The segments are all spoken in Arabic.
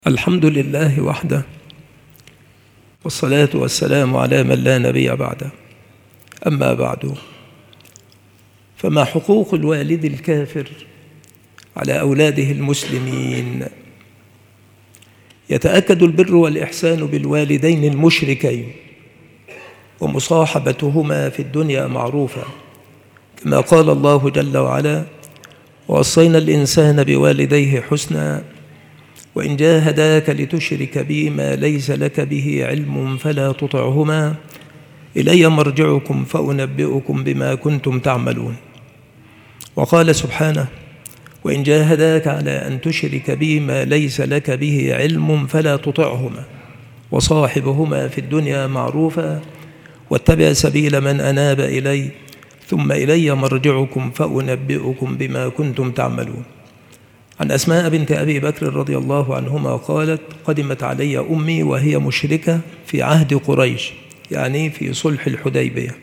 الحمد لله وحده، والصلاة والسلام على من لا نبي بعده. أما بعد، فما حقوق الوالد الكافر على أولاده المسلمين؟ يتأكد البر والإحسان بالوالدين المشركين ومصاحبتهما في الدنيا معروفة، كما قال الله جل وعلا: ووصينا الإنسان بوالديه حسنا وإن جاهداك لتشرك بي ما ليس لك به علم فلا تطعهما إلي مرجعكم فأنبئكم بما كنتم تعملون. وقال سبحانه: وإن جاهداك على أن تشرك بي ما ليس لك به علم فلا تطعهما وصاحبهما في الدنيا معروفا واتبع سبيل من أناب إلي ثم إلي مرجعكم فأنبئكم بما كنتم تعملون. عن أسماء بنت أبي بكر رضي الله عنهما قالت: قدمت علي أمي وهي مشركة في عهد قريش، يعني في صلح الحديبية،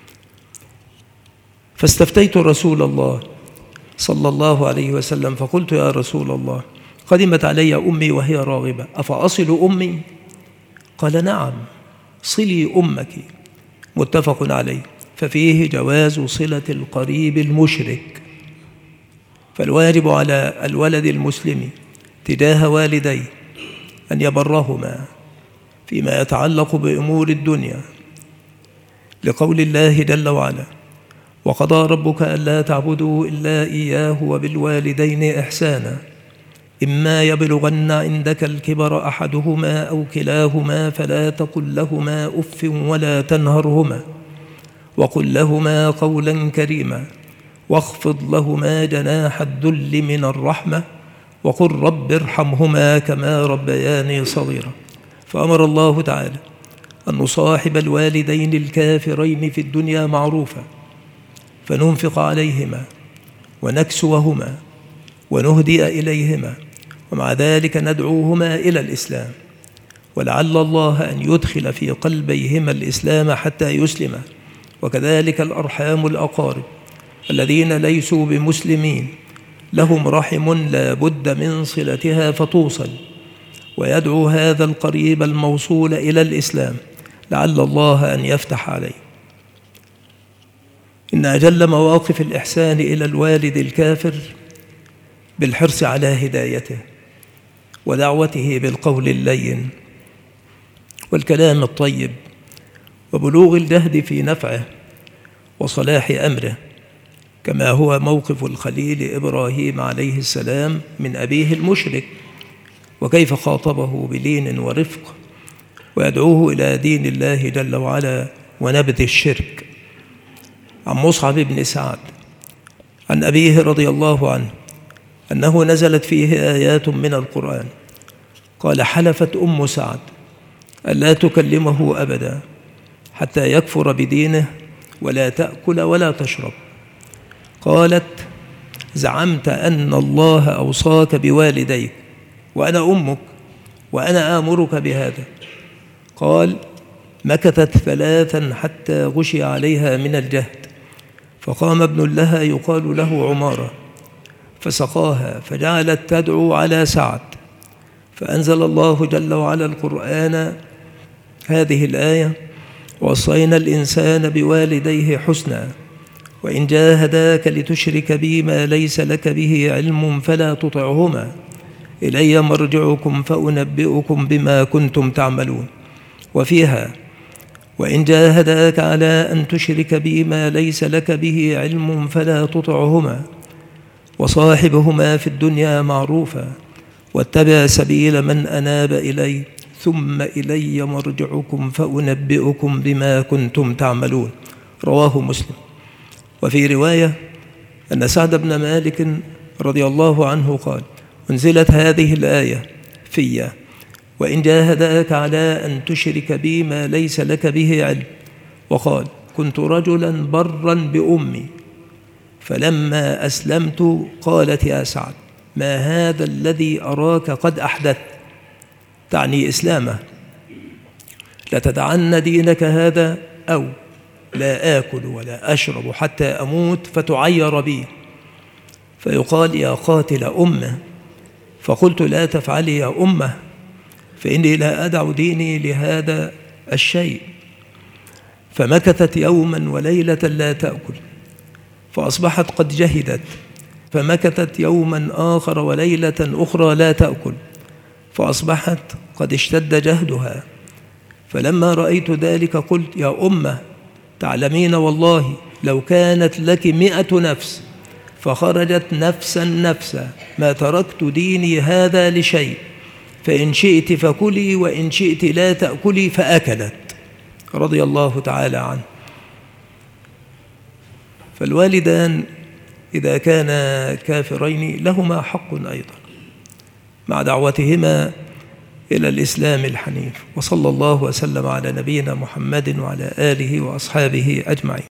فاستفتيت رسول الله صلى الله عليه وسلم فقلت: يا رسول الله، قدمت علي أمي وهي راغبة، أفأصل أمي؟ قال: نعم، صلي أمك. متفق عليه. ففيه جواز صلة القريب المشرك، فالواجب على الولد المسلم تجاه والديه أن يبرهما فيما يتعلق بأمور الدنيا، لقول الله جل وعلا: وقضى ربك ألا تعبدوا إلا إياه وبالوالدين إحسانا إما يبلغن عندك الكبر أحدهما أو كلاهما فلا تقل لهما أف ولا تنهرهما وقل لهما قولا كريما واخفض لهما جناح الذل من الرحمة وقل رب ارحمهما كما ربياني صغيرا. فأمر الله تعالى أن نصاحب الوالدين الكافرين في الدنيا معروفا، فننفق عليهما ونكسوهما ونهدي إليهما، ومع ذلك ندعوهما إلى الإسلام، ولعل الله أن يدخل في قلبيهما الإسلام حتى يسلما. وكذلك الأرحام الأقارب الذين ليسوا بمسلمين لهم رحم لا بد من صلتها فتوصل، ويدعو هذا القريب الموصول إلى الإسلام لعل الله أن يفتح عليه. إن أجل مواقف الإحسان إلى الوالد الكافر بالحرص على هدايته ودعوته بالقول اللين والكلام الطيب وبلوغ الجهد في نفعه وصلاح أمره، كما هو موقف الخليل إبراهيم عليه السلام من أبيه المشرك، وكيف خاطبه بلين ورفق ويدعوه إلى دين الله جل وعلا ونبذ الشرك. عن مصعب بن سعد عن أبيه رضي الله عنه أنه نزلت فيه آيات من القرآن، قال: حلفت أم سعد ألا تكلمه أبدا حتى يكفر بدينه ولا تأكل ولا تشرب. قالت: زعمت أن الله أوصاك بوالديك وأنا أمك وأنا آمرك بهذا. قال: مكثت 3 حتى غشي عليها من الجهد، فقام ابن لها يقال له عمارة فسقاها، فجعلت تدعو على سعد، فأنزل الله جل وعلا القرآن هذه الآية: ووصينا الإنسان بوالديه حسنا وإن جاهداك لتشرك بي ما ليس لك به علم فلا تطعهما إلي مرجعكم فأنبئكم بما كنتم تعملون. وفيها: وإن جاهداك على أن تشرك بي ما ليس لك به علم فلا تطعهما وصاحبهما في الدنيا معروفا واتبع سبيل من أناب إلي ثم إلي مرجعكم فأنبئكم بما كنتم تعملون. رواه مسلم. وفي رواية أن سعد بن مالك رضي الله عنه قال: أنزلت هذه الآية في: وإن جاهداك على أن تشرك بي ما ليس لك به علم. وقال: كنت رجلا برا بأمي، فلما أسلمت قالت: يا سعد، ما هذا الذي أراك قد أحدث؟ تعني إسلامه. لتدعن دينك هذا أو لا آكل ولا أشرب حتى أموت فتعير بي. فيقال: يا قاتل أمه. فقلت: لا تفعلي يا أمه، فإني لا أدع ديني لهذا الشيء. فمكثت يوما وليلة لا تأكل، فأصبحت قد جهدت، فمكثت يوما آخر وليلة أخرى لا تأكل، فأصبحت قد اشتد جهدها. فلما رأيت ذلك قلت: يا أمة، تعلمين والله لو كانت لك 100 نفس فخرجت نفسا ما تركت ديني هذا لشيء، فإن شئت فكلي وإن شئت لا تأكلي. فأكلت رضي الله تعالى عنه. فالوالدان إذا كانا كافرين لهما حق أيضا مع دعوتهما إلى الإسلام الحنيف. وصلى الله وسلم على نبينا محمد وعلى آله وأصحابه أجمعين.